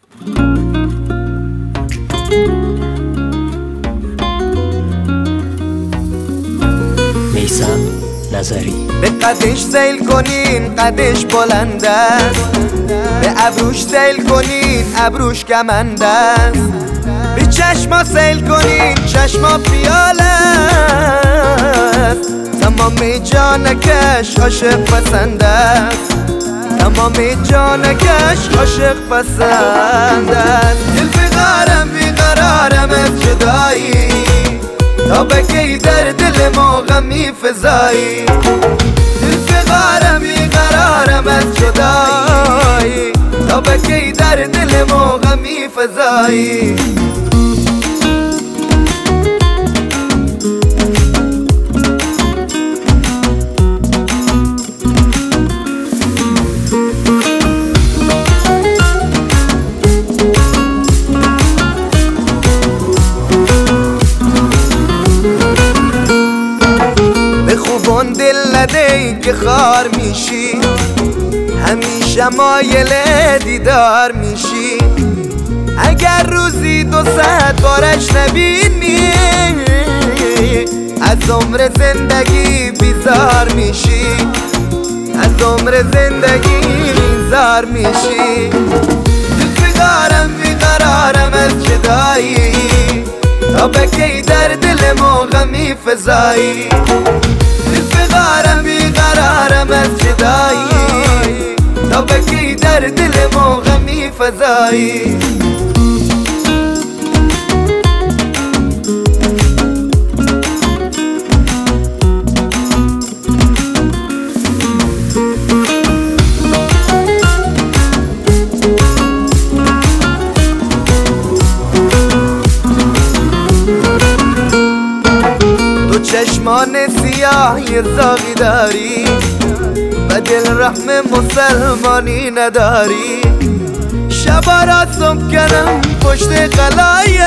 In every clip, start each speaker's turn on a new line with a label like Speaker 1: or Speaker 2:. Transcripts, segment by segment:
Speaker 1: میثم نظری.
Speaker 2: به قدش سیل کنین قدش بلند است، به ابروش سیل کنین ابروش کمند است، به چشما سیل کنین چشما پیاله است، تمام جانکش عاشق پسند است، تمام جانکش عاشق پسند است. دل بیقرارم بیقرارم از جدایی، تا بکی در دل ما غمی فزایی. دل بیقرارم بیقرارم از جدایی، تا بکی در دل ما غمی فزایی. خوبان دل نده که خار میشی، همیشه مایل دیدار میشی. اگر روزی 200 بارش نبینی، از عمر زندگی بیزار میشی، از عمر زندگی بیزار میشی. دل بیقرارم بیقرارم از جدایی، تا بکی در دل ما غمی فزایی. بیقرارم بیقرارم از جدایی، تا بکی در دل ما غمی فزایی. تو چشمان سیاهی زاغی داری، و دل رحم مسلمانی نداری. شبا را صبح کنم پشت قلایه،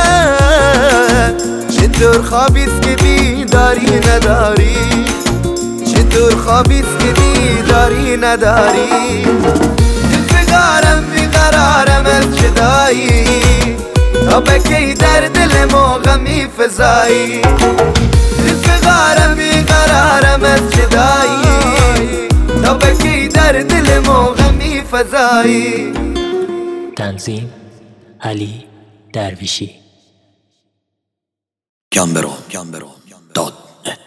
Speaker 2: چطور خوابیست که بیداری نداری، چطور خوابیست که بیداری نداری. دل بیقرارم بیقرارم از جدایی، تا بکی در دل ما غمی فزایی. دل بیقرارم بیقرارم از جدایی، تا بکی در دل ما غمی فزایی.
Speaker 1: تنظیم علی درویشی.
Speaker 3: گامبرو